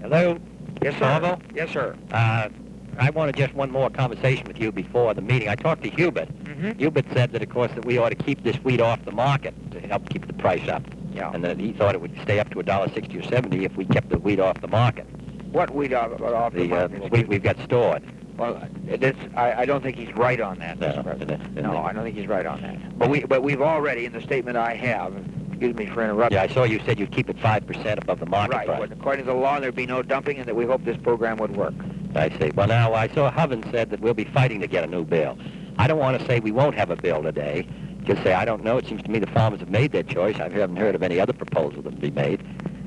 Hello? Yes, sir. Marvel? Yes, sir. I wanted just one more conversation with you before the meeting. I talked to Hubert. Mm-hmm. Hubert said that, of course, that we ought to keep this wheat off the market to help keep the price up. Yeah. And that he thought it would stay up to $1.60 or 70 if we kept the wheat off the market. What wheat off the market? Wheat we've got stored. Well, I don't think he's right on that, Mr. President. No, I don't think he's right on that. But we've already, in the statement I have, excuse me for interrupting. Yeah, I saw you said you'd keep it 5% above the market right. price. But according to the law, there'd be no dumping, and that we hope this program would work. I see. Well, now, I saw Hovin said that we'll be fighting to get a new bill. I don't want to say we won't have a bill today. Just say, I don't know. It seems to me the farmers have made their choice. I haven't heard of any other proposal that be made.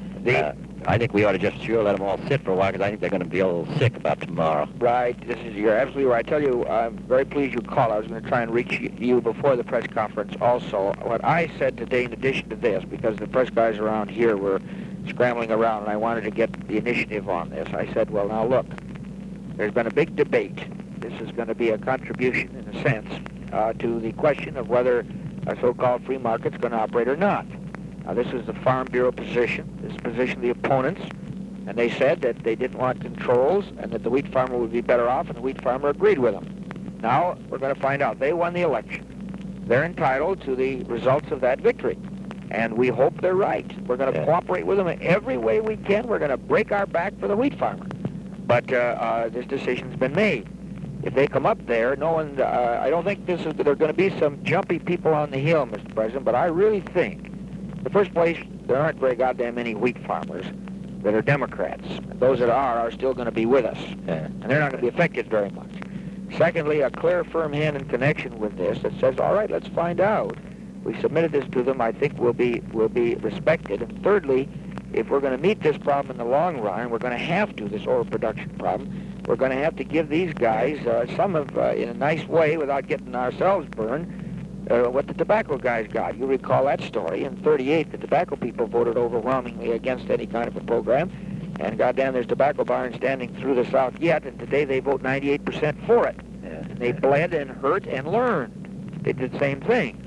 I think we ought to just sure let them all sit for a while, because I think they're going to be a little sick about tomorrow. Right. You're absolutely right. I tell you, I'm very pleased you called. I was going to try and reach you before the press conference also. What I said today, in addition to this, because the press guys around here were scrambling around and I wanted to get the initiative on this, I said, well, now look, there's been a big debate. This is going to be a contribution, in a sense, to the question of whether a so-called free market's going to operate or not. Now, this is the Farm Bureau position. This is the position of the opponents. And they said that they didn't want controls and that the wheat farmer would be better off, and the wheat farmer agreed with them. Now, we're going to find out. They won the election. They're entitled to the results of that victory. And we hope they're right. We're going to cooperate with them in every way we can. We're going to break our back for the wheat farmer. But this decision's been made. If they come up there, I don't think there are going to be some jumpy people on the Hill, Mr. President, but I really think, in the first place, there aren't very goddamn many wheat farmers that are Democrats. Those that are still going to be with us, and they're not going to be affected very much. Secondly, a clear, firm hand in connection with this that says, all right, let's find out. We submitted this to them, I think will be respected. And thirdly, if we're going to meet this problem in the long run, we're going to have to, this overproduction problem, we're going to have to give these guys, some of, in a nice way, without getting ourselves burned, what the tobacco guys got. You recall that story. In '38, the tobacco people voted overwhelmingly against any kind of a program. And goddamn, there's tobacco barons standing through the South yet, and today they vote 98% for it. And they bled and hurt and learned. They did the same thing.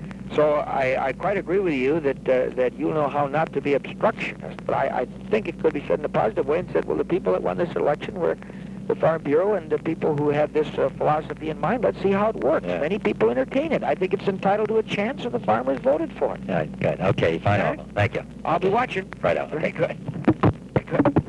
So I quite agree with you that you know how not to be obstructionist. But I think it could be said in a positive way and said, well, the people that won this election were the Farm Bureau and the people who had this philosophy in mind. Let's see how it works. Many people entertain it. I think it's entitled to a chance, and the farmers voted for it. Good. Okay, fine. Right. Thank you. I'll be watching. Right on. Okay, good. Good.